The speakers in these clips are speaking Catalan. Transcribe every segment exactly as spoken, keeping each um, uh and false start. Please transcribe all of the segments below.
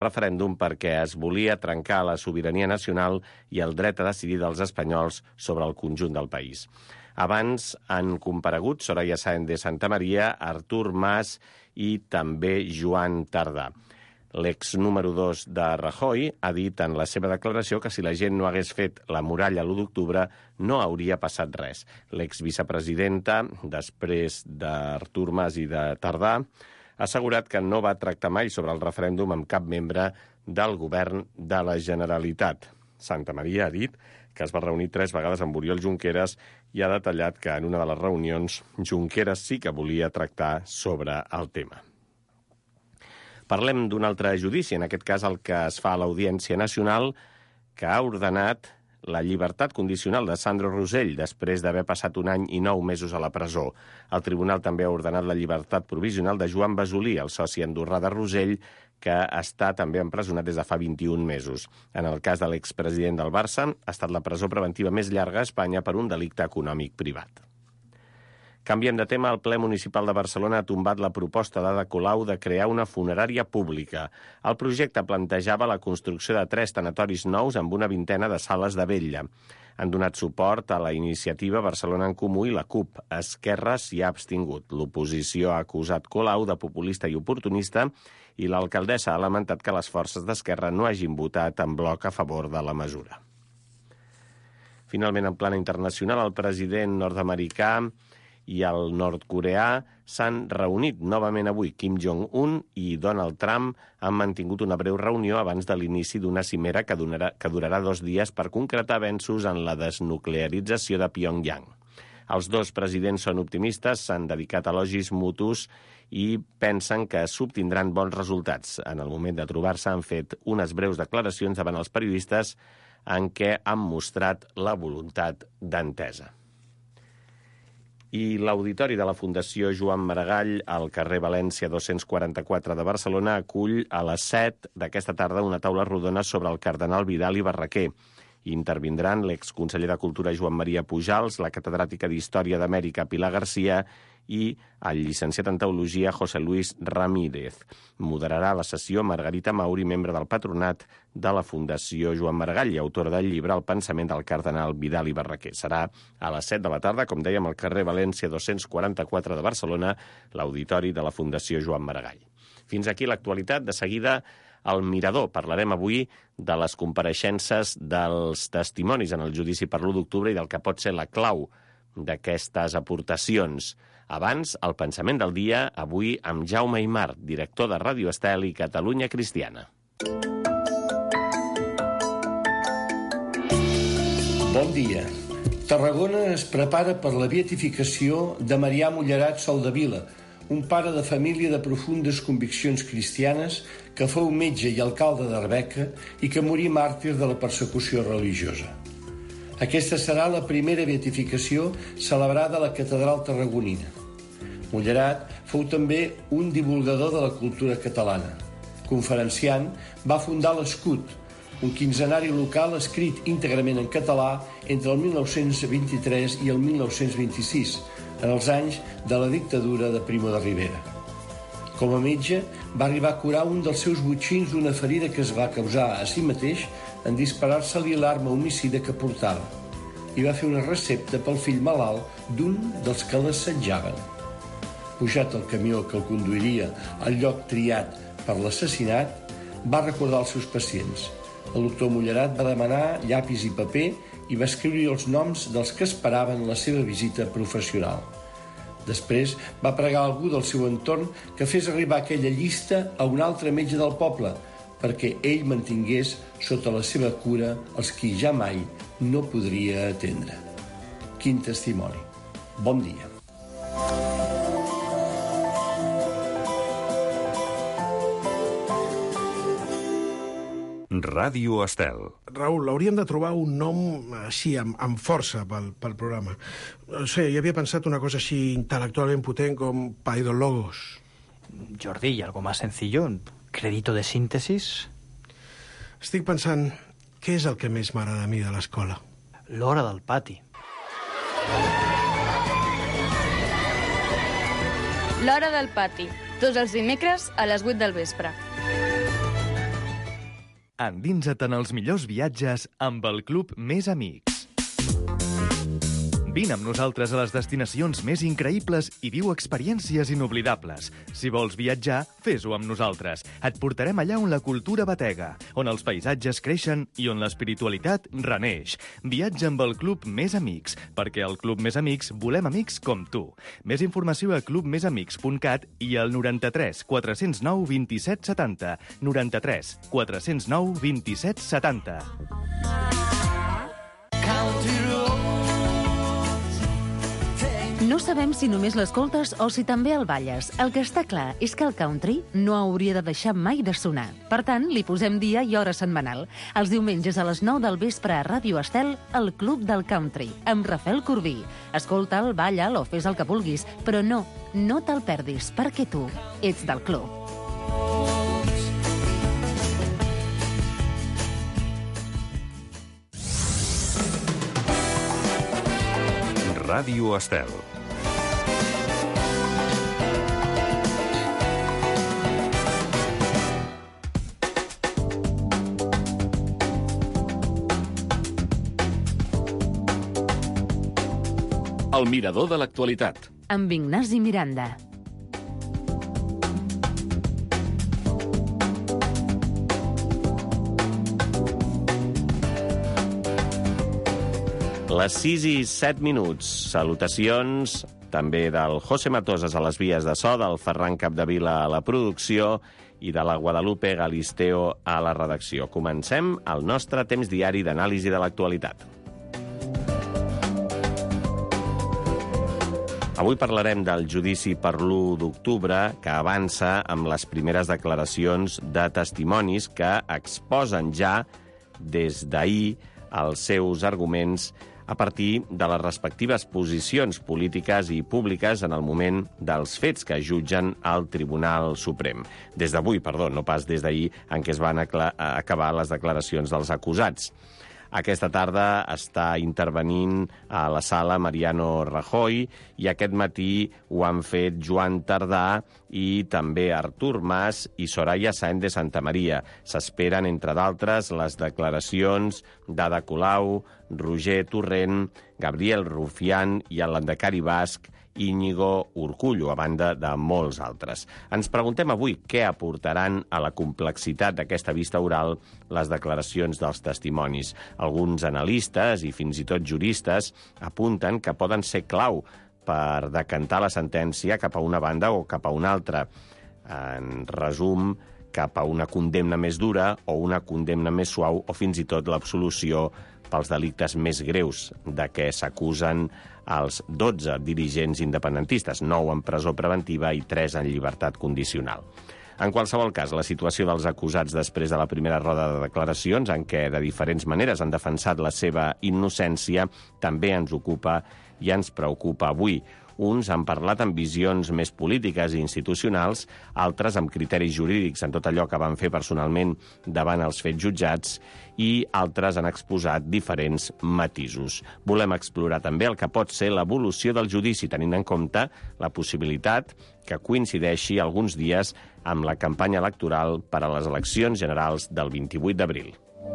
referèndum perquè es volia trencar la sobirania nacional i el dret a decidir dels espanyols sobre el conjunt del país. Abans han comparegut Soraya Sáenz de Santamaría, Artur Mas i també Joan Tardà. L'ex número dos de Rajoy ha dit en la seva declaració que si la gent no hagués fet la muralla l'u d'octubre no hauria passat res. L'ex vicepresidenta, després d'Artur Mas i de Tardà, ha assegurat que no va tractar mai sobre el referèndum amb cap membre del govern de la Generalitat. Santamaría ha dit que es va reunir tres vegades amb Oriol Junqueras i ha detallat que en una de les reunions Junqueras sí que volia tractar sobre el tema. Parlem d'un altre judici, en aquest cas el que es fa a l'Audiència Nacional, que ha ordenat la llibertat condicional de Sandro Rosell després d'haver passat un any i nou mesos a la presó. El tribunal també ha ordenat la llibertat provisional de Joan Basolí, el soci andorrà de Rosell, que està també empresonat des de fa vint-i-un mesos. En el cas de l'expresident del Barça, ha estat la presó preventiva més llarga a Espanya per un delicte econòmic privat. Canviem de tema. El ple municipal de Barcelona ha tombat la proposta d'Ada Colau de crear una funerària pública. El projecte plantejava la construcció de tres tanatoris nous amb una vintena de sales de vetlla. Han donat suport a la iniciativa Barcelona en Comú i la CUP. Esquerra s'hi ha abstingut. L'oposició ha acusat Colau de populista i oportunista i l'alcaldessa ha lamentat que les forces d'Esquerra no hagin votat en bloc a favor de la mesura. Finalment, en plana internacional, el president nord-americà i el nord-coreà s'han reunit novament avui. Kim Jong-un i Donald Trump han mantingut una breu reunió abans de l'inici d'una cimera que, donarà, que durarà dos dies per concretar avenços en la desnuclearització de Pyongyang. Els dos presidents són optimistes, s'han dedicat a elogis mutus i pensen que s'obtindran bons resultats. En el moment de trobar-se han fet unes breus declaracions davant els periodistes en què han mostrat la voluntat d'entesa. I l'Auditori de la Fundació Joan Maragall, al carrer València dos-cents quaranta-quatre de Barcelona, acull a les set d'aquesta tarda una taula rodona sobre el cardenal Vidal i Barraquer. Intervindran l'exconseller de Cultura Joan Maria Pujals, la catedràtica d'Història d'Amèrica Pilar García i el llicenciat en Teologia José Luis Ramírez. Moderarà la sessió Margarita Mauri, membre del patronat de la Fundació Joan Maragall i autora del llibre El pensament del cardenal Vidal i Barraquer. Serà a les set de la tarda, com dèiem, al carrer València dos-cents quaranta-quatre de Barcelona, l'Auditori de la Fundació Joan Maragall. Fins aquí l'actualitat. De seguida, al Mirador. Parlarem avui de les compareixences dels testimonis en el judici per l'u d'octubre i del que pot ser la clau d'aquestes aportacions. Abans, el pensament del dia, avui amb Jaume Aymar, director de Ràdio Estel i Catalunya Cristiana. Bon dia. Tarragona es prepara per la beatificació de Marià Mullerat Soldevila, un pare de família de profundes conviccions cristianes que fou metge i alcalde d'Arbeca i que morí màrtir de la persecució religiosa. Aquesta serà la primera beatificació celebrada a la catedral tarragonina. Mullerat fou també un divulgador de la cultura catalana. Conferenciant, va fundar l'Escut, un quinzenari local escrit íntegrament en català entre el mil nou-cents vint-i-tres i el mil nou-cents vint-i-sis, en els anys de la dictadura de Primo de Rivera. Com a metge, va arribar a curar un dels seus botxins d'una ferida que es va causar a si mateix en disparar-se-li l'arma homicida que portava, i va fer una recepta pel fill malalt d'un dels que l'assetjaven. Pujat al camió que el conduiria al lloc triat per l'assassinat, va recordar els seus pacients. El doctor Mullerat va demanar llapis i paper i va escriure els noms dels que esperaven la seva visita professional. Després va pregar a algú del seu entorn que fes arribar aquella llista a un altre metge del poble perquè ell mantingués sota la seva cura els qui ja mai no podria atendre. Quin testimoni. Bon dia. Ràdio Estel. Raül, hauríem de trobar un nom així, amb, amb força pel, pel programa. No sé, jo havia pensat una cosa així intel·lectualment potent com Paidologos. Jordi, ¿y algo más sencillo? ¿Crédito de síntesis? Estic pensant, què és el que més m'agrada a mi de l'escola? L'hora del pati. L'hora del pati, tots els dimecres a les vuit del vespre. Endinsa't en els millors viatges amb el Club Més Amics. Vine amb nosaltres a les destinacions més increïbles i viu experiències inoblidables. Si vols viatjar, fes-ho amb nosaltres. Et portarem allà on la cultura batega, on els paisatges creixen i on l'espiritualitat reneix. Viatja amb el Club Més Amics, perquè al Club Més Amics volem amics com tu. Més informació a club més amics punt cat i al noranta-tres quatre-cents nou vint-i-set setanta. noranta-tres quatre-cents nou vint-i-set setanta. No sabem si només l'escoltes o si també el balles. El que està clar és que el country no hauria de deixar mai de sonar. Per tant, li posem dia i hora setmanal. Els diumenges a les nou del vespre a Ràdio Estel, el Club del Country, amb Rafael Corbí. Escolta'l, balla'l o fes el que vulguis, però no, no te'l perdis, perquè tu ets del club. Ràdio Estel. El mirador de l'actualitat. Amb Ignasi Miranda. Les sis i set minuts. Salutacions també del José Matosas a les vies de so, del Ferran Capdevila a la producció i de la Guadalupe Galisteo a la redacció. Comencem el nostre temps diari d'anàlisi de l'actualitat. Avui parlarem del judici per l'u d'octubre, que avança amb les primeres declaracions de testimonis que exposen ja des d'ahir els seus arguments a partir de les respectives posicions polítiques i públiques en el moment dels fets que jutgen al Tribunal Suprem. Des d'avui, perdó, no pas des d'ahir, en què es van acabar les declaracions dels acusats. Aquesta tarda està intervenint a la sala Mariano Rajoy i aquest matí ho han fet Joan Tardà i també Artur Mas i Soraya Sáenz de Santamaría. S'esperen, entre d'altres, les declaracions d'Ada Colau, Roger Torrent, Gabriel Rufián i el landacari basc Íñigo Urkullu, a banda de molts altres. Ens preguntem avui què aportaran a la complexitat d'aquesta vista oral les declaracions dels testimonis. Alguns analistes i fins i tot juristes apunten que poden ser clau per decantar la sentència cap a una banda o cap a una altra. En resum, cap a una condemna més dura o una condemna més suau o fins i tot l'absolució pels delictes més greus de què s'acusen els dotze dirigents independentistes, nou en presó preventiva i tres en llibertat condicional. En qualsevol cas, la situació dels acusats després de la primera roda de declaracions, en què de diferents maneres han defensat la seva innocència, també ens ocupa i ens preocupa avui. Uns han parlat amb visions més polítiques i institucionals, altres amb criteris jurídics en tot allò que van fer personalment davant els fets jutjats i altres han exposat diferents matisos. Volem explorar també el que pot ser l'evolució del judici, tenint en compte la possibilitat que coincideixi alguns dies amb la campanya electoral per a les eleccions generals del vint-i-vuit d'abril.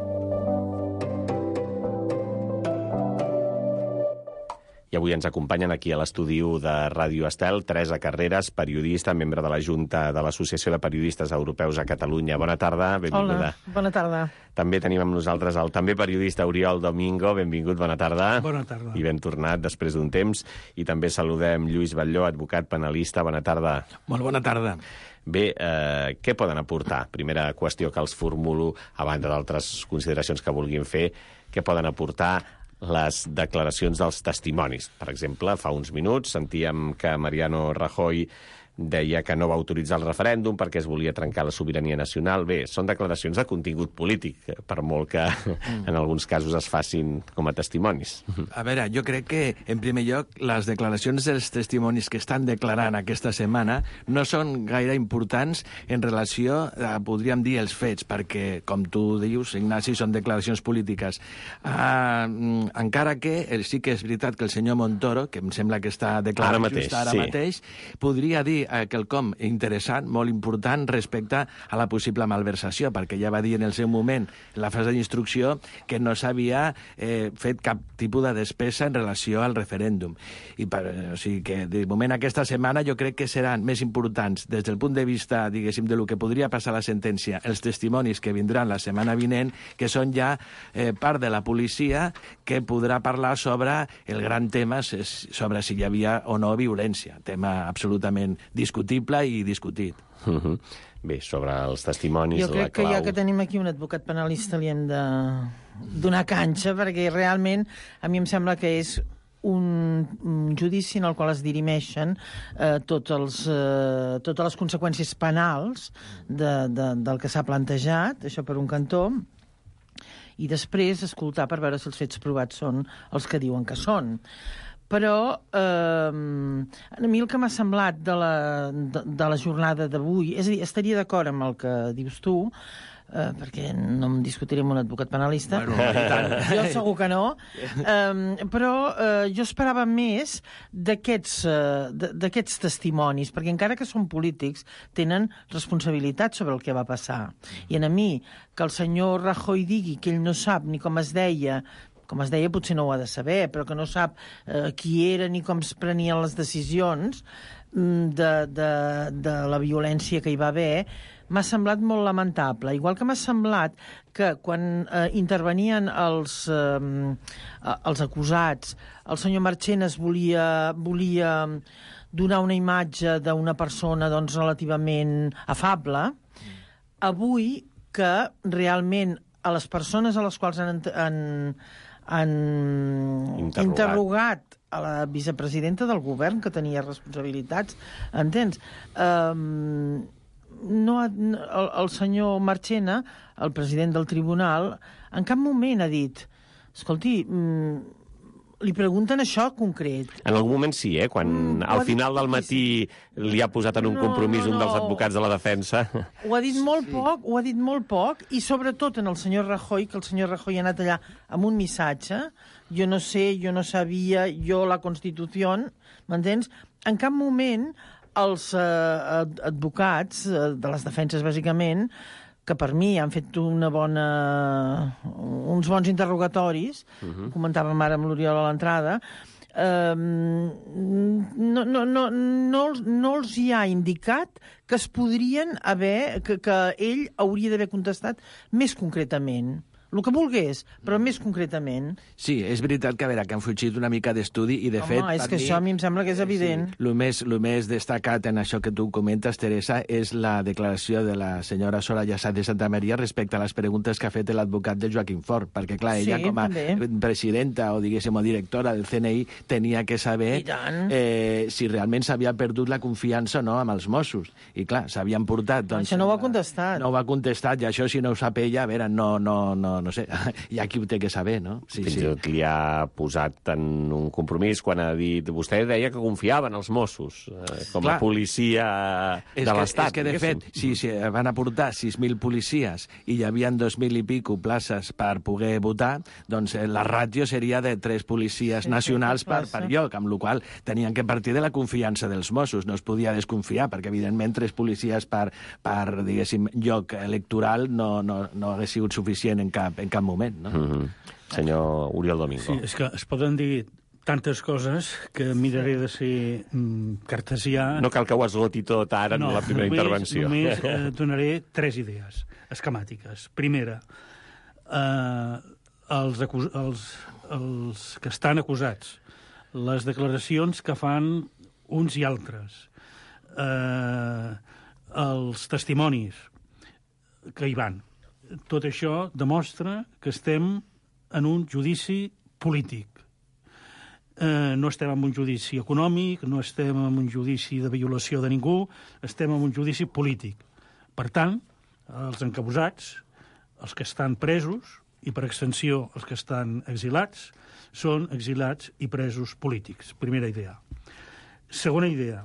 I avui ens acompanyen aquí a l'estudi de Ràdio Estel Teresa Carreras, periodista, membre de la Junta de l'Associació de Periodistes Europeus a Catalunya. Bona tarda, benvinguda. Hola, bona tarda. També tenim amb nosaltres el també periodista Oriol Domingo. Benvingut, bona tarda. Bona tarda. I ben tornat després d'un temps. I també saludem Lluís Batlló, advocat penalista. Bona tarda. Molt bona tarda. Bé, eh, què poden aportar? Primera qüestió que els formulo, a banda d'altres consideracions que vulguin fer, què poden aportar les declaracions dels testimonis. Per exemple, fa uns minuts sentíem que Mariano Rajoy deia que no va autoritzar el referèndum perquè es volia trencar la sobirania nacional. Bé, són declaracions de contingut polític, per molt que mm. en alguns casos es facin com a testimonis. A veure, jo crec que, en primer lloc, les declaracions dels testimonis que estan declarant aquesta setmana no són gaire importants en relació a, podríem dir, els fets, perquè, com tu dius, Ignasi, són declaracions polítiques. Uh, encara que sí que és veritat que el senyor Montoro, que em sembla que està declarant ara mateix, just ara sí. mateix, podria dir eh, quelcom interessant, molt important, respecte a la possible malversació, perquè ja va dir en el seu moment, en la fase d'instrucció, que no s'havia eh, fet cap tipus de despesa en relació al referèndum. I per, o sigui que, de moment, aquesta setmana jo crec que seran més importants, des del punt de vista, diguéssim, de lo que podria passar a la sentència, els testimonis que vindran la setmana vinent, que són ja eh, part de la policia que podrà parlar sobre el gran tema, sobre si hi havia o no violència. Tema absolutament discutible i discutit. Uh -huh. Bé, sobre els testimonis, jo crec la clau... que ja que tenim aquí un advocat penalista li hem de donar canxa, perquè realment a mi em sembla que és un, un judici en el qual es dirimeixen eh, tots els, eh, totes les conseqüències penals de, de, del que s'ha plantejat, això per un cantó, i després escoltar per veure si els fets provats són els que diuen que són. Però eh, a mi el que m'ha semblat de la, de, de la jornada d'avui, és a dir, estaria d'acord amb el que dius tu, eh, perquè no em discutiré amb un advocat penalista, bueno, jo segur que no, eh, però eh, jo esperava més d'aquests eh, d'aquests testimonis, perquè encara que són polítics, tenen responsabilitat sobre el que va passar. I a mi, que el senyor Rajoy digui que ell no sap ni com es deia, com es deia, potser no ho ha de saber, però que no sap eh, qui era ni com es prenien les decisions de, de, de la violència que hi va haver, m'ha semblat molt lamentable. Igual que m'ha semblat que quan eh, intervenien els, eh, els acusats, el senyor Marchena volia, volia donar una imatge d'una persona doncs, relativament afable, avui que realment a les persones a les quals han... han han interrogat. interrogat a la vicepresidenta del govern, que tenia responsabilitats, entens? Um, no ha, el, el senyor Marchena, el president del tribunal, en cap moment ha dit escolti, mm, li pregunten això concret. En algun moment sí, eh? Quan mm, al final del matí li ha posat en un no, compromís no, no. un dels advocats de la defensa. Ho ha dit molt sí. poc, ho ha dit molt poc, i sobretot en el senyor Rajoy, que el senyor Rajoy ha anat allà amb un missatge, jo no sé, jo no sabia, jo la Constitució, m'entens? En cap moment els eh, advocats eh, de les defenses, bàsicament, que per mi han fet una bona, uns bons interrogatoris, uh-huh. comentàvem ara amb l'Oriol a l'entrada, eh, no, no, no, no, no els hi ha indicat que es podrien haver, que, que ell hauria d'haver contestat més concretament. El que volgués, però més concretament. Sí, és veritat que, a veure, que han fugit una mica d'estudi i, de Home, fet... Home, és que mi, això a mi em sembla que és evident. Sí, el més, el més destacat en això que tu comentes, Teresa, és la declaració de la senyora Soraya Sáenz de Santamaría respecte a les preguntes que ha fet l'advocat de Joaquim Forn, perquè, clar, ella sí, com a també. presidenta o, diguéssim, o directora del C N I tenia que saber eh, si realment s'havia perdut la confiança o no amb els Mossos. I, clar, s'havien portat... Doncs, això no ho ha contestat. No ho ha contestat, i això, si no ho sap ella, a veure, no, no, no, no sé, hi ha qui ho té que saber, no? Sí, Fins i tot sí. li ha posat en un compromís quan ha dit... Vostè deia que confiava en els Mossos eh, com Clar. a policia de l'Estat. És que, de fet, si, si van aportar sis mil policies i hi havia dos mil i pico places per poder votar, doncs la ràtio seria de tres policies sí, nacionals per, per lloc, amb la qual tenien que partir de la confiança dels Mossos. No es podia desconfiar, perquè, evidentment, tres policies per, per diguéssim, lloc electoral no, no, no hagués sigut suficient en cap, en cap moment. No? Mm-hmm. Senyor Oriol Domingo. Sí, és que es poden dir tantes coses que miraré de ser mm, cartesià. No cal que ho esgoti tot ara no, en la primera només, intervenció. Només eh, donaré tres idees esquemàtiques. Primera, eh, els, acus els, els que estan acusats, les declaracions que fan uns i altres, eh, els testimonis que hi van. Tot això demostra que estem en un judici polític. Eh, no estem en un judici econòmic, no estem en un judici de violació de ningú, estem en un judici polític. Per tant, els encabusats, els que estan presos, i per extensió els que estan exilats, són exilats i presos polítics. Primera idea. Segona idea.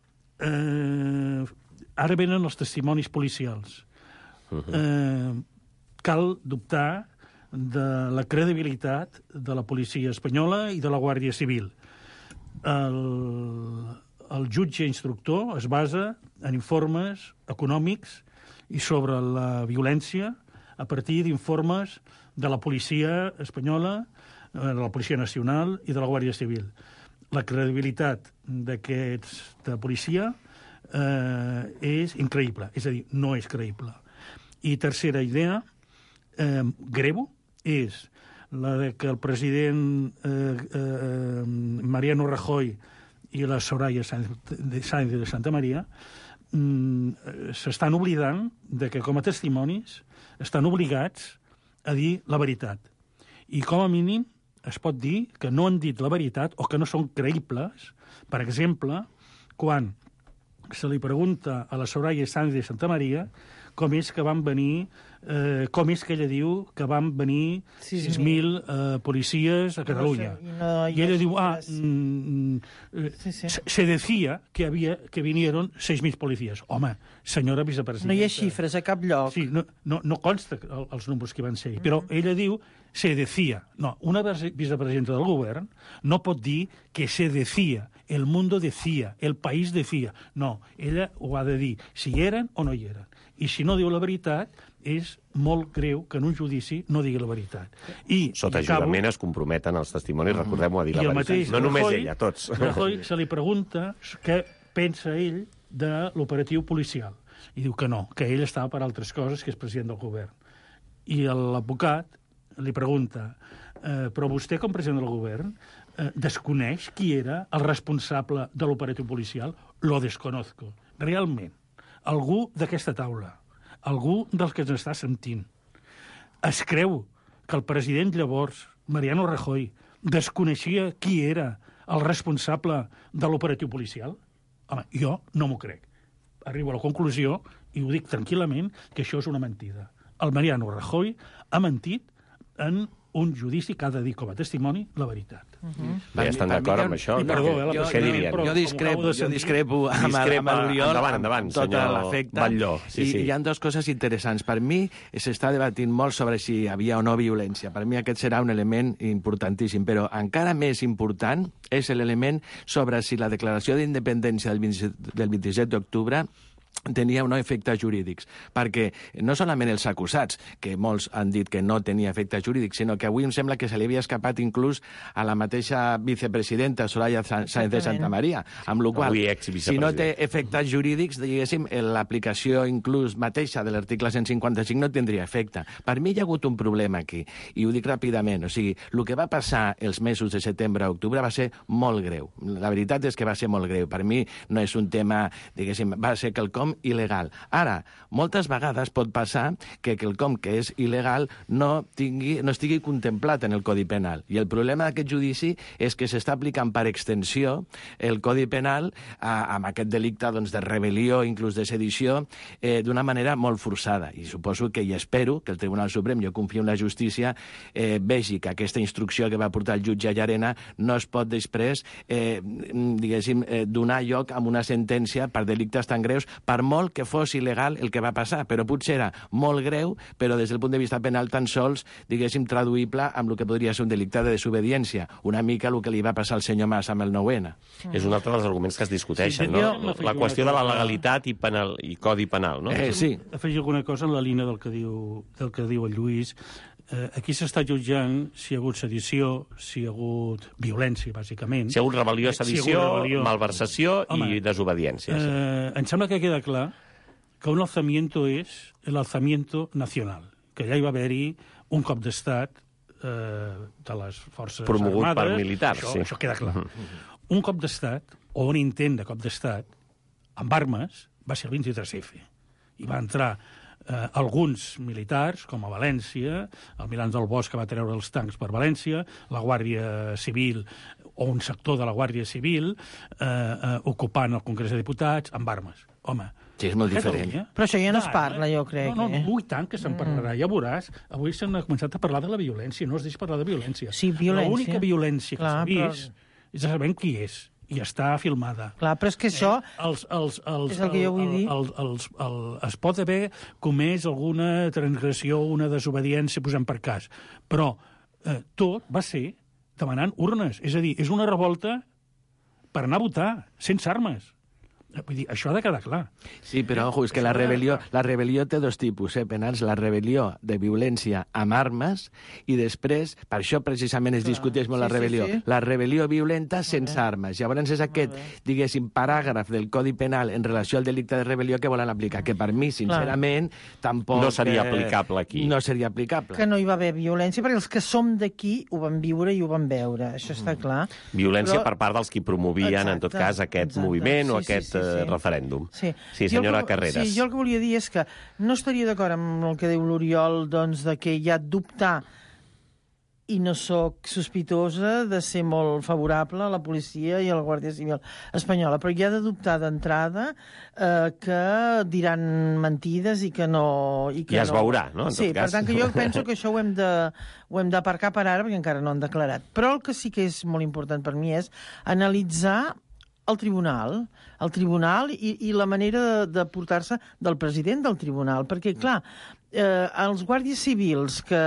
Eh, ara venen els testimonis policials. Eh, cal dubtar de la credibilitat de la policia espanyola i de la Guàrdia Civil. El, el jutge instructor es basa en informes econòmics i sobre la violència a partir d'informes de la policia espanyola, de la Policia Nacional i de la Guàrdia Civil. La credibilitat d'aquesta policia eh, és increïble, és a dir, no és creïble. I tercera idea, eh, greu, és la de que el president eh, eh, Mariano Rajoy i la Soraya Sáenz de Santa María mm, s'estan oblidant de que com a testimonis estan obligats a dir la veritat. I com a mínim es pot dir que no han dit la veritat o que no són creïbles. Per exemple, quan se li pregunta a la Soraya Sáenz de Santa María com és que van venir, eh, com és que ella diu que van venir sis mil eh, policies a Catalunya. No sé, no, I ella diu, ah, mm, sí, sí. se decía que, había, que vinieron seis mil policies. Home, senyora vicepresidenta... No hi ha xifres a cap lloc. Sí, no, no, no consta els números que van ser, mm-hmm. però ella diu se decía. No, una vicepresidenta del govern no pot dir que se decía, el mundo decía, el país decía. No, ella ho ha de dir, si hi eren o no hi eren. I si no diu la veritat, és molt greu que en un judici no digui la veritat. I, Sota i acabo... jurament es comprometen els testimonis, mm. recordem-ho, a dir la veritat. Mateix, no només Rajoy, ella, tots. Rajoy se li pregunta què pensa ell de l'operatiu policial. I diu que no, que ell estava per altres coses, que és president del govern. I l'advocat li pregunta, eh, però vostè, com president del govern, eh, desconeix qui era el responsable de l'operatiu policial? Lo desconozco. Realment, algú d'aquesta taula, algú dels que ens està sentint, es creu que el president llavors, Mariano Rajoy, desconeixia qui era el responsable de l'operatiu policial? Home, jo no m'ho crec. Arribo a la conclusió, i ho dic tranquil·lament, que això és una mentida. El Mariano Rajoy ha mentit en un judici que ha de dir com a testimoni la veritat. Uh-huh. Bé, estan d'acord amb això? I perdó, eh, jo, què dirien? Jo discrepo, jo discrepo amb, amb l'Oriol endavant, endavant, tot l'efecte. Batlló. Sí, I sí. hi ha dues coses interessants. Per mi s'està debatint molt sobre si hi havia o no violència. Per mi aquest serà un element importantíssim, però encara més important és l'element sobre si la declaració d'independència del vint-i-set d'octubre tenia o no efectes jurídics, perquè no solament els acusats, que molts han dit que no tenia efectes jurídics, sinó que avui em sembla que se li havia escapat inclús a la mateixa vicepresidenta Soraya Sáenz de Santa María, amb la qual si no té efectes jurídics, diguéssim, l'aplicació inclús mateixa de l'article cent cinquanta-cinc no tindria efecte. Per mi hi ha hagut un problema aquí, i ho dic ràpidament, o sigui, el que va passar els mesos de setembre a octubre va ser molt greu. La veritat és que va ser molt greu. Per mi no és un tema, diguéssim, va ser quelcom il·legal. Ara, moltes vegades pot passar que quelcom que és il·legal no, tingui, no estigui contemplat en el Codi Penal. I el problema d'aquest judici és que s'està aplicant per extensió el Codi Penal a, amb aquest delicte doncs, de rebel·lió, inclús de sedició, eh, d'una manera molt forçada. I suposo que, i espero, que el Tribunal Suprem, jo confio en la justícia, eh, vegi que aquesta instrucció que va portar el jutge Llarena no es pot després, eh, diguéssim, eh, donar lloc a una sentència per delictes tan greus, per molt que fos il·legal el que va passar, però potser era molt greu, però des del punt de vista penal tan sols, diguéssim, traduïble amb el que podria ser un delicte de desobediència, una mica el que li va passar al senyor Mas amb el nou ene. Mm. És un altre dels arguments que es discuteixen, sí, no? La qüestió de la legalitat i, penal, i codi penal, no? Eh, sí. Afegir alguna cosa en la línia del que diu, del que diu el Lluís. Eh, aquí s'està jutjant si hi ha hagut sedició, si hi ha hagut violència, bàsicament. Si hi ha hagut rebel·lió, sedició, si rebel·lió... malversació Home, i desobediència. Sí. Eh, em sembla que queda clar que un alzamiento és l'alzamiento nacional, que ja hi va haver-hi un cop d'estat eh, de les forces promogut armades. Per militars, això, sí. Això queda clar. Uh-huh. Un cop d'estat, o un intent de cop d'estat, amb armes, va ser el vint-i-tres efe. I va entrar eh, alguns militars, com a València, el Milans del Bosch que va treure els tancs per València, la Guàrdia Civil, o un sector de la Guàrdia Civil, eh, eh, ocupant el Congrés de Diputats amb armes. Home, sí, és molt diferent. Però això ja no es parla, jo crec. No, no, eh? no i tant que se'n parlarà. Ja veuràs, avui s'han començat a parlar de la violència, no es deixa parlar de violència. Sí, violència. L'única violència que s'ha vist però... és sabent qui és, i està filmada. Clar, però és que això eh, els, els, els, és el que jo vull el, dir. El, el, el, el, es pot haver comès alguna transgressió, una desobediència, posem per cas, però eh, tot va ser demanant urnes. És a dir, és una revolta per anar a votar, sense armes. Vull dir, això ha de quedar clar. Sí, però, ojo, és que la rebel·lió, la rebel·lió té dos tipus, eh, penals. La rebel·lió de violència amb armes i després, per això precisament es discuteix molt la rebel·lió, sí, sí. la rebel·lió violenta sense armes. Llavors és aquest, diguéssim, paràgraf del Codi Penal en relació al delicte de rebel·lió que volen aplicar, que per mi, sincerament, tampoc... No seria aplicable aquí. No seria aplicable. Que no hi va haver violència, perquè els que som d'aquí ho van viure i ho van veure, això està clar. Violència Però... per part dels qui promovien, Exacte, en tot cas, aquest exacte. moviment o Sí, sí, aquest sí, sí. referèndum. Sí, sí senyora jo que, Carreras. Sí, jo el que volia dir és que no estaria d'acord amb el que diu l'Oriol, doncs, de que hi ha dubtar, i no sóc sospitosa de ser molt favorable a la policia i a la Guàrdia Civil espanyola, però hi ha de dubtar d'entrada eh, que diran mentides i que no... I que ja es no... veurà, no?, en sí, tot cas. per tant, que jo penso que això ho hem de ho hem d'aparcar per ara, perquè encara no han declarat. Però el que sí que és molt important per mi és analitzar el tribunal, el tribunal i, i la manera de, de portar-se del president del tribunal, perquè, clar, eh, els guàrdies civils que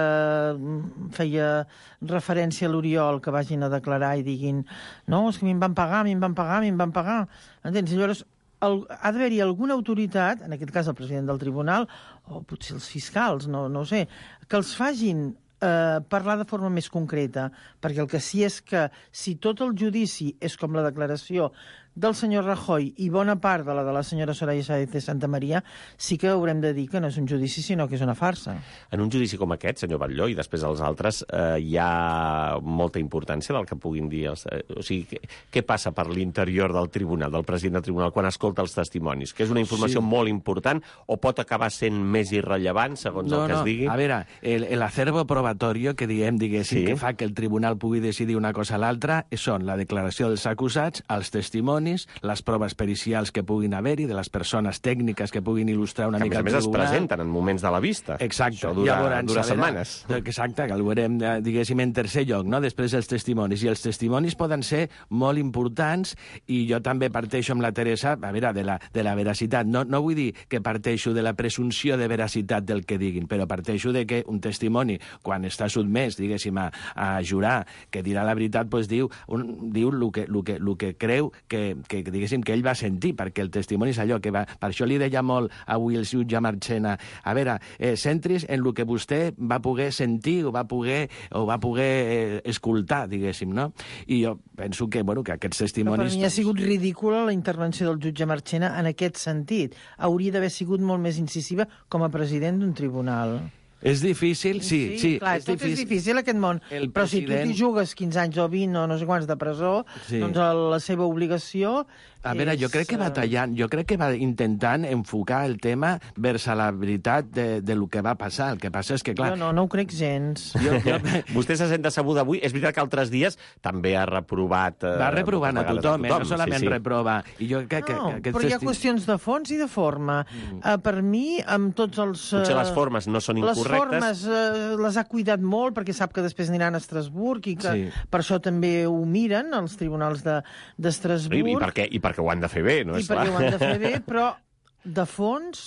feia referència a l'Oriol, que vagin a declarar i diguin no, és que a mi em van pagar, a mi em van pagar, a mi em van pagar, entens? I llavors el, ha d'haver-hi alguna autoritat, en aquest cas el president del tribunal, o potser els fiscals, no, no ho sé, que els facin Eh, parlar de forma més concreta, perquè el que sí és que si tot el judici és com la declaració del senyor Rajoy i bona part de la de la senyora Soraya Sáenz de Santamaría, sí que haurem de dir que no és un judici, sinó que és una farsa. En un judici com aquest, senyor Batlló, i després els altres, eh, hi ha molta importància del que puguin dir. Els, eh, o sigui, què, què passa per l'interior del tribunal, del president del tribunal, quan escolta els testimonis? Que és una informació sí. molt important o pot acabar sent més irrellevant, segons no, el que no. es digui? A veure, el, el acervo probatorio que diem, diguéssim, sí. que fa que el tribunal pugui decidir una cosa a l'altra són la declaració dels acusats, els testimonis, les proves pericials que puguin haver-hi, de les persones tècniques que puguin il·lustrar una que mica a més a més el es presenten en moments de la vista. Exacte. Això dura, Llavors, dura veure, setmanes. Exacte, que el veurem, diguéssim, en tercer lloc, no? Després els testimonis. I els testimonis poden ser molt importants i jo també parteixo amb la Teresa, a veure, de la, de la veracitat. No, no vull dir que parteixo de la presumpció de veracitat del que diguin, però parteixo de que un testimoni, quan està sotmès, diguéssim, a, a jurar que dirà la veritat, doncs diu, un, diu el que, el que, el que creu que, que, diguéssim, que ell va sentir, perquè el testimoni és allò que va... Per això li deia molt avui el jutge Marchena, a veure, eh, centris en el que vostè va poder sentir o va poder, o va poder eh, escoltar, diguéssim, no? I jo penso que, bueno, que aquests testimonis... Però per mi ha sigut ridícula la intervenció del jutge Marchena en aquest sentit. Hauria d'haver sigut molt més incisiva com a president d'un tribunal. És difícil, sí, sí. sí clar, és tot difícil. és difícil, aquest món. El Però president... si tu t'hi jugues quinze anys o vint o no sé quants de presó, sí. doncs la seva obligació... A veure, jo crec que va tallant, jo crec que va intentant enfocar el tema vers a la veritat de, de lo que va passar. El que passa és que, clar... Jo no, no ho crec gens. Jo, jo... Vostè se sent decebuda avui. És veritat que altres dies també ha reprovat... Eh, va reprovant a tothom, a tothom, eh? No solament sí, sí. reprova. I jo crec que, no, que, que però hi ha testi... qüestions de fons i de forma. Mm. Uh, per mi, amb tots els... Uh, Potser les formes no són incorrectes. Les formes uh, les ha cuidat molt, perquè sap que després aniran a Estrasburg i que sí. per això també ho miren, els tribunals d'Estrasburg. De, I, per què, I perquè ho han de fer bé, no? I perquè ho han de fer bé, però de fons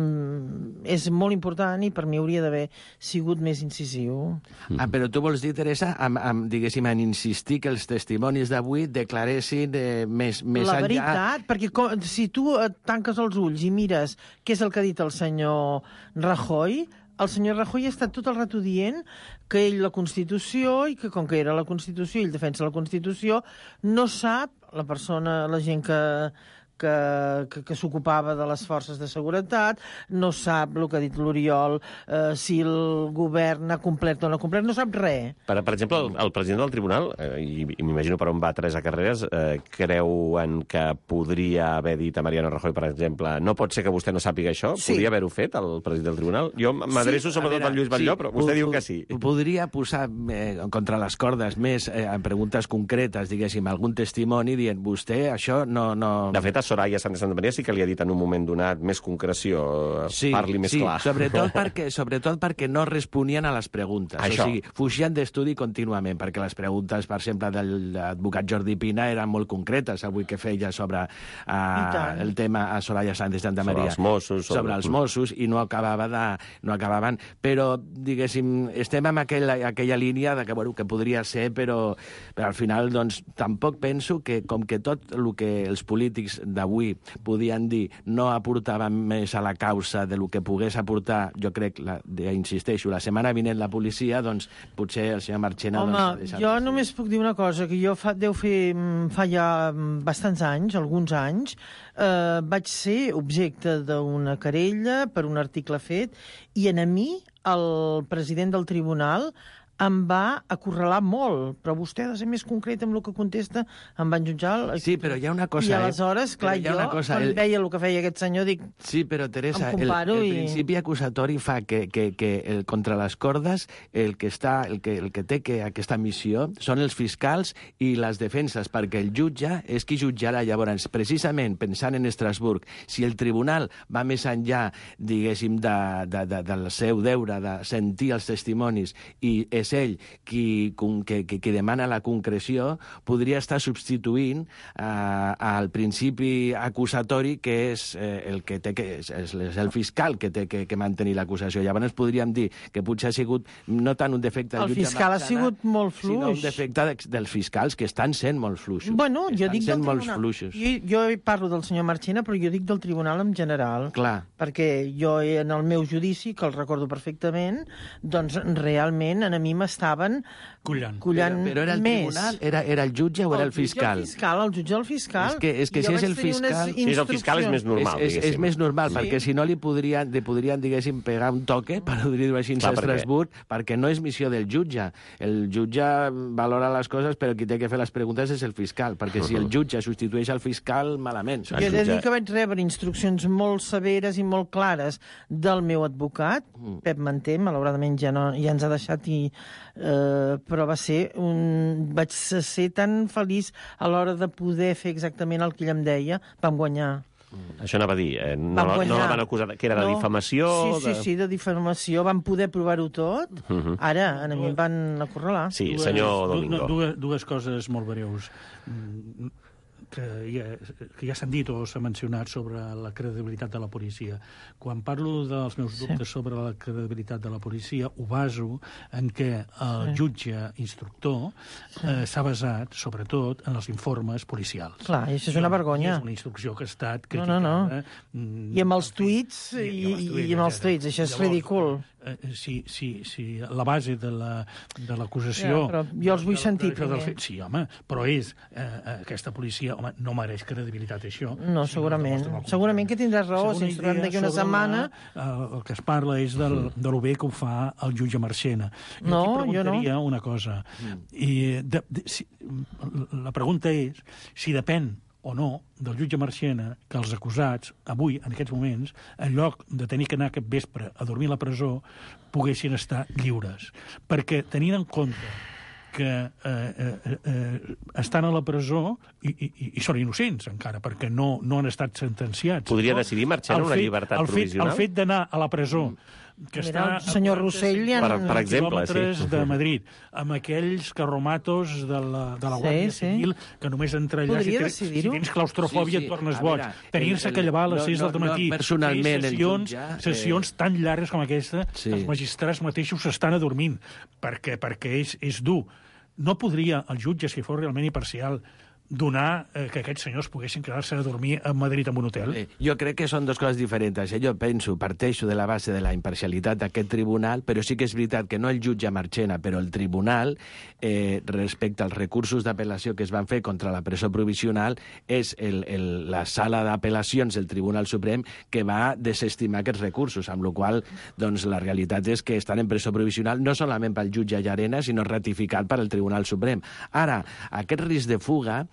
mm, és molt important i per mi hauria d'haver sigut més incisiu. Ah, però tu vols dir, Teresa, amb, amb, diguéssim, en insistir que els testimonis d'avui declaressin eh, més, més La enllà... veritat, perquè com, si tu et tanques els ulls i mires què és el que ha dit el senyor Rajoy, el senyor Rajoy ha estat tot el rato dient que ell la Constitució, i que com que era la Constitució, ell defensa la Constitució, no sap, la persona, la gent que... que, que, que s'ocupava de les forces de seguretat, no sap el que ha dit l'Oriol, eh, si el govern ha complert o no ha complert, no sap res. Per, per exemple, el, el president del tribunal, eh, i, i m'imagino per on va Teresa Carreras, eh, creuen que podria haver dit a Mariano Rajoy, per exemple, no pot ser que vostè no sàpiga això? Sí. Podria haver-ho fet, el president del tribunal? Jo m'adreço sí, sobretot al Lluís Batlló, sí, però vostè diu que sí. Podria posar eh, contra les cordes més eh, en preguntes concretes, diguéssim, algun testimoni dient, vostè això no... no... De fet, ha Soraya Sáenz de Santamaría sí que li ha dit en un moment donat més concreció, sí, parli més sí, clar. Sobretot perquè, sobretot perquè no responien a les preguntes. Això. O sigui, fugien d'estudi contínuament, perquè les preguntes, per exemple, de l'advocat Jordi Pina eren molt concretes avui que feia sobre uh, el tema a Soraya Sáenz de Santamaría. Sobre els Mossos. Sobre, sobre els Mossos, i no, acabava de, no acabaven. Però, diguéssim, estem en aquella, aquella línia de que, bueno, que podria ser, però, però al final, doncs, tampoc penso que, com que tot el que els polítics d'avui podien dir no aportaven més a la causa de lo que pogués aportar, jo crec, la, ja insisteixo, la setmana vinent la policia, doncs potser el senyor Marchena... Home, doncs, jo només puc dir una cosa, que jo fa, deu fer, fa ja bastants anys, alguns anys, eh, vaig ser objecte d'una querella per un article fet, i en a mi, el president del tribunal, em va acorralar molt, però vostè ha de ser més concret amb el que contesta, em van jutjar... El... Sí, però hi ha una cosa... I aleshores, eh? clar, jo, cosa, quan el... veia el que feia aquest senyor, dic... Sí, però, Teresa, el, el, el i... principi acusatori fa que, que, que el, contra les cordes el que, està, el, que, el que té que aquesta missió són els fiscals i les defenses, perquè el jutge és qui jutjarà. Llavors, precisament, pensant en Estrasburg, si el tribunal va més enllà, diguéssim, de, de, de, del seu deure de sentir els testimonis i és ell qui, que, que, que demana la concreció, podria estar substituint eh, al principi acusatori, que és eh, el que té que, és, és el fiscal que té que, que mantenir l'acusació. Llavors podríem dir que potser ha sigut no tant un defecte del jutge Marchena, ha sigut molt fluix, sinó un defecte de, dels fiscals, que estan sent molt fluixos. Bueno, jo estan dic sent del molt tribunal. Fluixos. Jo, jo parlo del senyor Marchena, però jo dic del tribunal en general. Clar. Perquè jo, en el meu judici, que el recordo perfectament, doncs realment a mi m'estava Cullant. Cullant però, però era el més. tribunal? Era, era el jutge o era el fiscal? El fiscal, el jutge el fiscal. És que, és que si és el fiscal... Si és el fiscal és més normal, és, és, és més normal, sí. Perquè si no li podrien, li podrien, diguéssim, pegar un toque, per dir-ho així, a Estrasburg, perquè... perquè no és missió del jutge. El jutge valora les coses, però qui té que fer les preguntes és el fiscal, perquè si el jutge substitueix el fiscal, malament. Jo he de dir que vaig rebre instruccions molt severes i molt clares del meu advocat, mm. Pep Manté, malauradament ja, no, ja ens ha deixat, i, eh, però va ser un... vaig ser tan feliç a l'hora de poder fer exactament el que ell em deia. Vam guanyar. Mm. Això anava a dir, eh? no, no la van acusar, que era no. de difamació... Sí, sí, de... sí, de difamació. Van poder provar-ho tot. Uh -huh. Ara, a mi em van acorralar. Sí, senyor Domingo. Dues, dues coses molt breus que ja, que ja s'han dit o s'ha mencionat sobre la credibilitat de la policia. Quan parlo dels meus dubtes sí. sobre la credibilitat de la policia, ho baso en què el sí. jutge instructor eh, s'ha basat, sobretot, en els informes policials. Clar, i això és una vergonya. És una instrucció que ha estat criticada. No, no, no. I amb els tuits, i, i, i, i amb els tuits, això és Llavors, ridícul. Eh, si, si, si la base de l'acusació... La, ja, jo els vull sentir primer. Fet, sí, home, però és eh, aquesta policia... Home, no mereix credibilitat, això. No, segurament. Segurament que tindràs raó. Si ens trobem d'aquí una setmana... La, eh, el que es parla és del, de lo bé que ho fa el jutge Marchena. Jo no, aquí preguntaria jo no. una cosa. Mm. I de, de, si, la pregunta és si depèn o no del jutge Marchena que els acusats, avui, en aquests moments, en lloc de tenir que anar aquest vespre a dormir a la presó, poguessin estar lliures. Perquè, tenint en compte que eh, eh, eh, estan a la presó i, i, i són innocents, encara, perquè no, no han estat sentenciats. Podria no? decidir marxar en una llibertat el fet, provisional? El fet d'anar a la presó... que Mira, està el senyor Rossell ja... per, per exemple, quilòmetres sí. de Madrid, amb aquells carromatos de la, de la Guàrdia sí, Civil, sí. que només entra allà si, te, si tens claustrofòbia sí, sí. et tornes boig. Tenir-se que llevar a les sis no, del matí, no, personalment, sessions, jutge, sessions eh... tan llargues com aquesta, sí. els magistrats mateixos s'estan adormint, perquè, perquè és, és dur. No podria el jutge, si fos realment imparcial, donar eh, que aquests senyors poguessin quedar-se a dormir a Madrid en un hotel? Eh, jo crec que són dues coses diferents. Eh? Jo penso, parteixo de la base de la imparcialitat d'aquest tribunal, però sí que és veritat que no el jutge Marchena, però el tribunal, eh, respecte als recursos d'apel·lació que es van fer contra la presó provisional, és el, el, la sala d'apel·lacions del Tribunal Suprem que va desestimar aquests recursos, amb la qual doncs, la realitat és que estan en presó provisional no solament pel jutge Llarena, sinó ratificat per el Tribunal Suprem. Ara, aquest risc de fuga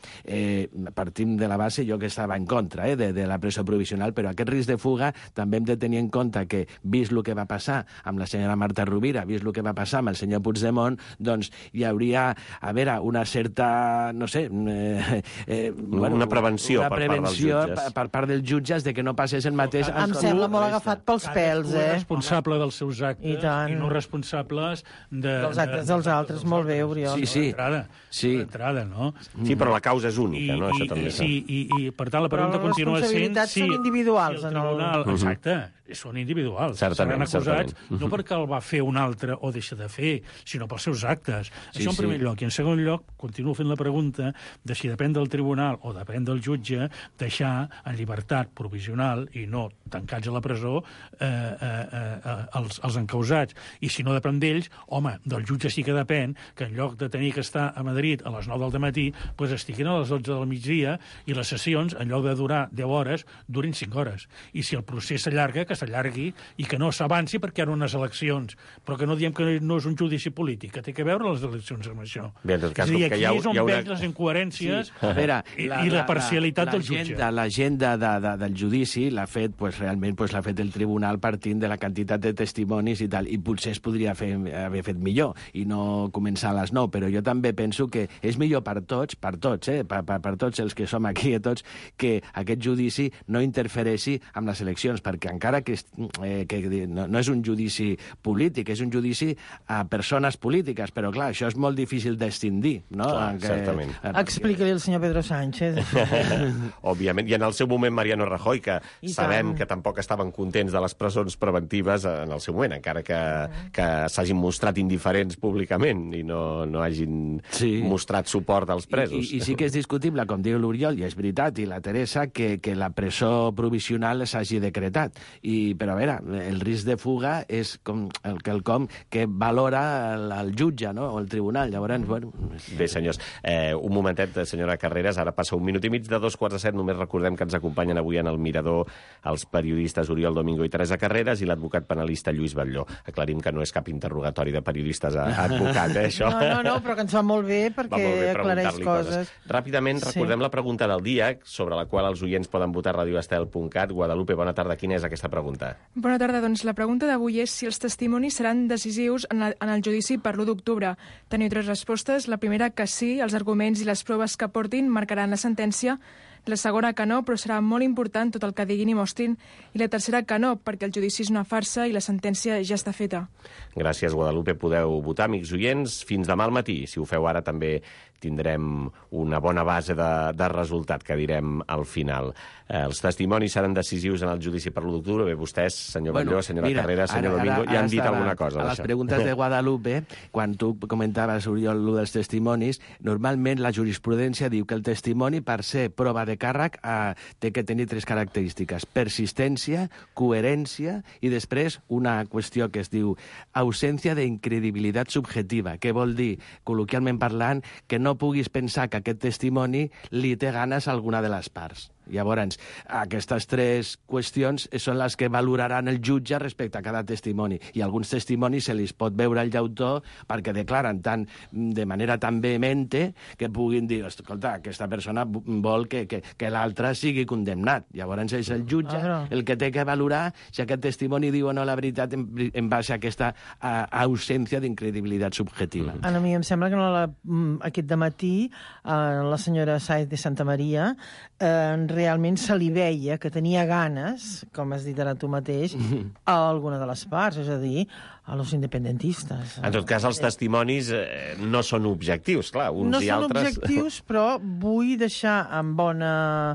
eh, partim de la base, jo que estava en contra eh, de, de la presó provisional, però aquest risc de fuga també hem de tenir en compte que, vist el que va passar amb la senyora Marta Rovira, vist el que va passar amb el senyor Puigdemont, doncs hi hauria, a veure, una certa, no sé... Eh, eh, bueno, una prevenció, una per, prevenció part per, per part dels jutges de que no passés el mateix... Em sembla molt agafat pels pèls, eh? Responsable dels seus actes i, i no responsables de, dels actes dels altres, dels molt bé, Oriol. Sí, sí. D'entrada, sí. d'entrada, no? Sí, però la causa és única, I, no? Això i, també. Sí, i, i per tant la pregunta continua sent... Però les responsabilitats són individuals. Si el tribunal, en el... exacte, són individuals. Certament, seran acusats certament. no perquè el va fer un altre o deixa de fer, sinó pels seus actes. Sí, Això en primer sí. lloc. I en segon lloc, continuo fent la pregunta de si depèn del tribunal o depèn del jutge deixar en llibertat provisional i no tancats a la presó eh, eh, eh, els, els encausats. I si no depèn d'ells, home, del jutge sí que depèn que en lloc de tenir que estar a Madrid a les nou del matí, pues estiguin a les dotze del migdia i les sessions, en lloc de durar deu hores, durin cinc hores. I si el procés s'allarga, que s'allargui i que no s'avanci perquè hi ha unes eleccions, però que no diem que no és un judici polític, que té que veure les eleccions amb això. Bé, en tot cas, és a dir, que aquí hi ha, és on hi haurà... veig les incoherències sí. veure, i, la, i la parcialitat la, la, del jutge. L'agenda de, de, del judici l'ha fet, pues, realment pues, l'ha fet el tribunal partint de la quantitat de testimonis i tal, i potser es podria fer, haver fet millor i no començar a les nou, però jo també penso que és millor per tots, per tots, eh, per, per, per tots els que som aquí, a tots, que aquest judici no interfereixi amb les eleccions, perquè encara que, eh, que no, no és un judici polític, és un judici a persones polítiques, però clar, això és molt difícil d'extindir, no? Clar, que, certament. Eh, Explica-li al senyor Pedro Sánchez. Òbviament, i en el seu moment Mariano Rajoy, que I sabem tant. que tampoc estaven contents de les presons preventives en el seu moment, encara que, que s'hagin mostrat indiferents públicament i no, no hagin Sí. mostrat suport als presos. I, i, I sí que és discutible, com diu l'Oriol, i és veritat, i la Teresa, que, que la presó provisional s'hagi decretat. I, però a veure, el risc de fuga és com el quelcom que valora el, el jutge, no?, o el tribunal. Llavors, bueno... Bé, senyors, eh, un momentet, senyora Carreras, ara passa un minut i mig de dos quarts de set, només recordem que ens acompanyen avui en el Mirador els periodistes Oriol Domingo i Teresa Carreras i l'advocat penalista Lluís Batlló. Aclarim que no és cap interrogatori de periodistes a, a advocat, eh, això. No, no, no, però que ens va molt bé perquè Va molt bé aclareix preguntar-li coses. Ràpidament, recordem Sí. la pregunta del dia, sobre la qual els oients poden votar a radioestel punt cat. Guadalupe, bona tarda. Quina és aquesta pregunta? Bona tarda. Doncs la pregunta d'avui és si els testimonis seran decisius en, la, en el judici per l'u d'octubre. Teniu tres respostes. La primera, que sí, els arguments i les proves que portin marcaran la sentència. La segona, que no, però serà molt important tot el que diguin i mostrin. I la tercera, que no, perquè el judici és una farsa i la sentència ja està feta. Gràcies, Guadalupe. Podeu votar, amics oients, fins demà al matí. Si ho feu ara també tindrem una bona base de, de resultat que direm al final. Eh, els testimonis seran decisius en el judici per l'u d'octubre. Bé, vostès, senyor bueno, Batlló, senyora mira, Carrera, senyor ara, Domingo, ara, ja han dit alguna cosa. A les preguntes de Guadalupe, quan tu comentaves, Oriol, allò dels testimonis, normalment la jurisprudència diu que el testimoni, per ser prova de càrrec, eh, té que tenir tres característiques: persistència, coherència i després una qüestió que es diu ausència d'incredibilitat subjetiva, que vol dir, col·loquialment parlant, que no puguis pensar que aquest testimoni li té ganes a alguna de les parts. Llavors, aquestes tres qüestions són les que valoraran el jutge respecte a cada testimoni. I a alguns testimonis se li pot veure el llautó perquè declaren tan, de manera tan vehemente que puguin dir, escolta, aquesta persona vol que, que, que l'altre sigui condemnat. Llavors és el jutge el que té que valorar si aquest testimoni diu o no la veritat en, en base a aquesta a, ausència d'incredibilitat subjetiva. A mi em sembla que no la, aquest dematí eh, la senyora Sáenz de Santa Maria eh, realment se li veia que tenia ganes, com has dit ara tu mateix, a alguna de les parts, és a dir, a los independentistes. En tot cas, els testimonis eh, no són objectius, clar, uns no i són altres... objectius, però vull deixar en bona...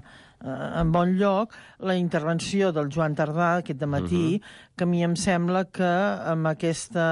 en bon lloc la intervenció del Joan Tardà aquest dematí, uh-huh. que a mi em sembla que amb aquesta,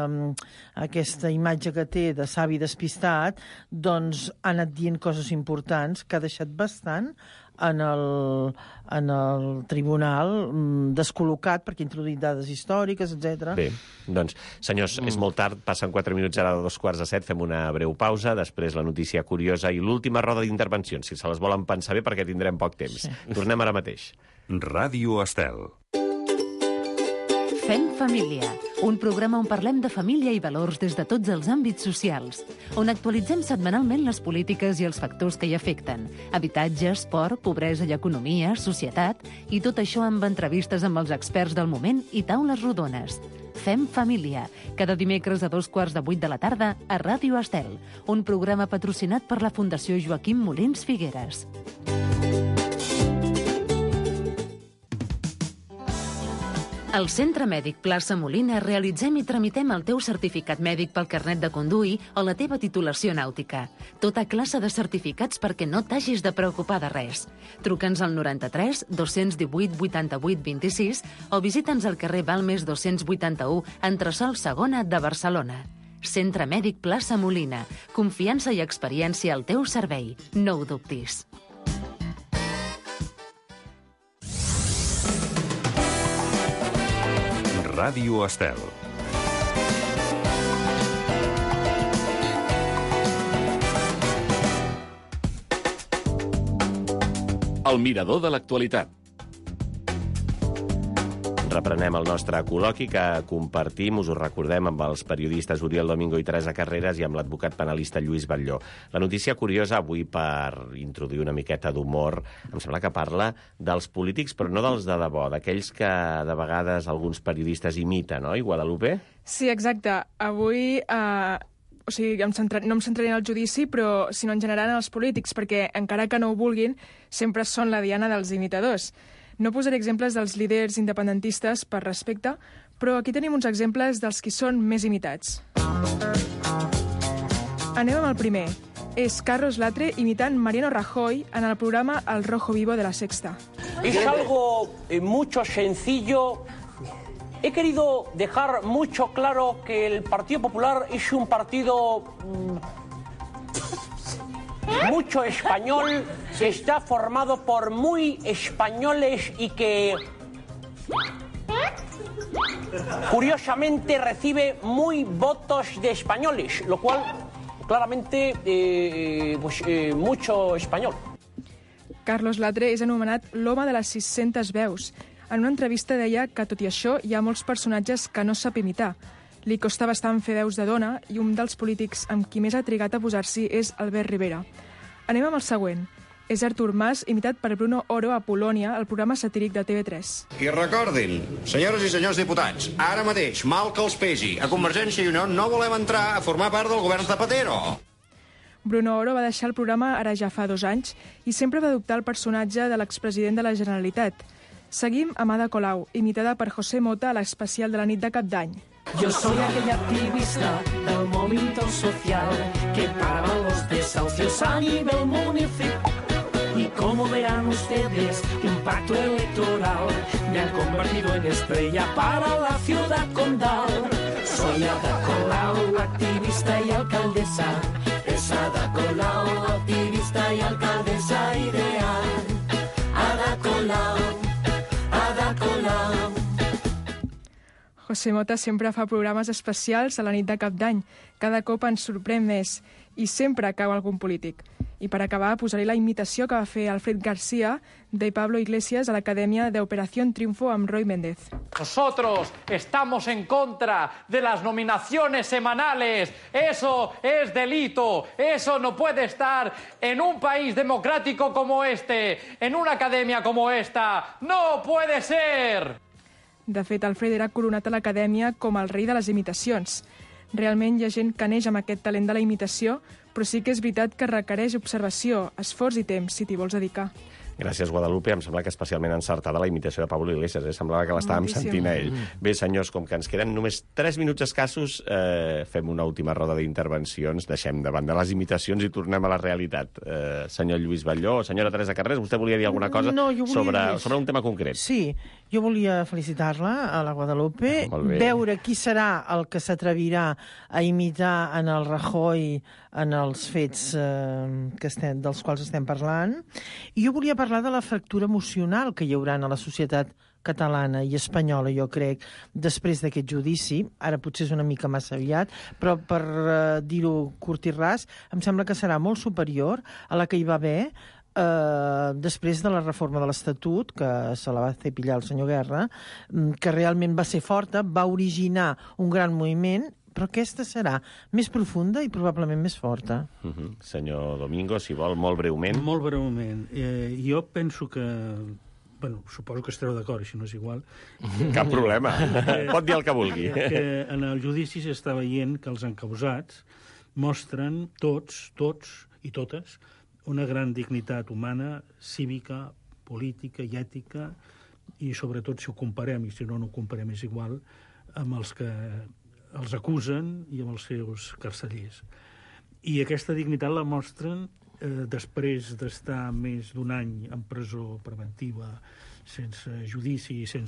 aquesta imatge que té de savi despistat, doncs ha anat dient coses importants que ha deixat bastant en el, en el tribunal descol·locat perquè ha introduït dades històriques, etcètera. Bé, doncs, senyors, mm. és molt tard, passen quatre minuts ara de dos quarts de set, fem una breu pausa, després la notícia curiosa i l'última roda d'intervencions, si se les volen pensar bé perquè tindrem poc temps. Sí. Tornem ara mateix. Ràdio Estel. Fem família, un programa on parlem de família i valors des de tots els àmbits socials, on actualitzem setmanalment les polítiques i els factors que hi afecten, habitatge, esport, pobresa i economia, societat, i tot això amb entrevistes amb els experts del moment i taules rodones. Fem família, cada dimecres a dos quarts de vuit de la tarda a Ràdio Estel, un programa patrocinat per la Fundació Joaquim Molins Figueres. Al Centre Mèdic Plaça Molina realitzem i tramitem el teu certificat mèdic pel carnet de conduir o la teva titulació nàutica. Tota classe de certificats perquè no t'hagis de preocupar de res. Truca'ns al noranta-tres dos-cents divuit vuitanta-vuit vint-i-sis o visita'ns al carrer Balmes dos-cents vuitanta-u, entresòl segona de Barcelona. Centre Mèdic Plaça Molina. Confiança i experiència al teu servei. No ho dubtis. Ràdio Estel. El mirador de l'actualitat. Reprenem el nostre col·loqui que compartim, us ho recordem, amb els periodistes Oriol Domingo i Teresa Carreras i amb l'advocat penalista Lluís Batlló. La notícia curiosa avui, per introduir una miqueta d'humor, em sembla que parla dels polítics, però no dels de debò, d'aquells que de vegades alguns periodistes imiten, oi, Guadalupe? Sí, exacte. Avui... Eh... O sigui, em centra... no em centraré en el judici, però sinó en general en els polítics, perquè encara que no ho vulguin, sempre són la diana dels imitadors. No posaré exemples dels líders independentistes per respecte, però aquí tenim uns exemples dels qui són més imitats. Anem amb el primer. És Carlos Latre imitant Mariano Rajoy en el programa El Rojo Vivo de la Sexta. Es algo eh, mucho sencillo. He querido dejar mucho claro que el Partido Popular es un partido mmm, mucho español, que está formado por muy españoles y que curiosamente recibe muy votos de españoles, lo cual claramente eh, pues, eh, mucho español. Carlos Latre és anomenat l'home de les sis-centes veus. En una entrevista deia que, tot i això, hi ha molts personatges que no sap imitar. Li costa bastant fer veus de dona i un dels polítics amb qui més ha trigat a posar-s'hi és Albert Rivera. Anem amb el següent. És Artur Mas, imitat per Bruno Oro a Polònia, al programa satíric de T V tres. I recordin, senyores i senyors diputats, ara mateix, mal que els pesi, a Convergència i Unió no volem entrar a formar part del govern Zapatero. Bruno Oro va deixar el programa ara ja fa dos anys i sempre va adoptar el personatge de l'expresident de la Generalitat. Seguim amb Ada Colau, imitada per José Mota a l'especial de la nit de Cap d'Any. Yo soy aquella activista del movimiento social que paraba los desahucios a nivel municipal. Y como verán ustedes, un pacto electoral me ha convertido en estrella para la ciudad condal. Soy Ada Colau, activista y alcaldesa. Es Ada Colau, activista y alcaldesa ideal. Ada Colau. José Mota sempre fa programes especials a la nit de Cap d'Any. Cada cop ens sorprèn més i sempre cau algun polític. I per acabar posaré la imitació que va fer Alfred García de Pablo Iglesias a l'Acadèmia de Operación Triunfo amb Roy Méndez. Nosotros estamos en contra de las nominaciones semanales. Eso es delito. Eso no puede estar en un país democrático como este, en una academia como esta. ¡No puede ser! De fet, Alfred era coronat a l'Acadèmia com el rei de les imitacions. Realment hi ha gent que neix amb aquest talent de la imitació, però sí que és veritat que requereix observació, esforç i temps, si t'hi vols dedicar. Gràcies, Guadalupe. Em sembla que especialment encertada la imitació de Pablo Iglesias. Eh? Semblava que l'estàvem Moltíssim. sentint a ell. Bé, senyors, com que ens queden només tres minuts escassos, eh, fem una última roda d'intervencions. Deixem davant de les imitacions i tornem a la realitat. Eh, senyor Lluís Batlló, senyora Teresa Carreras, vostè volia dir alguna cosa no, jo volia sobre, dir... sobre un tema concret? Sí, jo volia felicitar-la, a la Guadalupe, ah, veure qui serà el que s'atrevirà a imitar en el Rajoy en els fets eh, que estem, dels quals estem parlant. I jo volia parlar de la fractura emocional que hi haurà a la societat catalana i espanyola, jo crec, després d'aquest judici. Ara potser és una mica massa aviat, però per eh, dir-ho curt i ras, em sembla que serà molt superior a la que hi va haver eh, després de la reforma de l'Estatut, que se la va fer pillar el senyor Guerra, que realment va ser forta, va originar un gran moviment, però aquesta serà més profunda i probablement més forta. Uh -huh. Senyor Domingo, si vol, molt breument. Molt breument. Eh, jo penso que... Bueno, suposo que estareu d'acord, si no és igual. Cap problema. Pot dir el que vulgui. Que en el judici s'està veient que els encausats mostren tots, tots i totes, una gran dignitat humana, cívica, política i ètica, i sobretot si ho comparem, i si no, no ho comparem, és igual, amb els que els acusen i amb els seus carcellers. I aquesta dignitat la mostren eh, després d'estar més d'un any en presó preventiva, sense judici i sense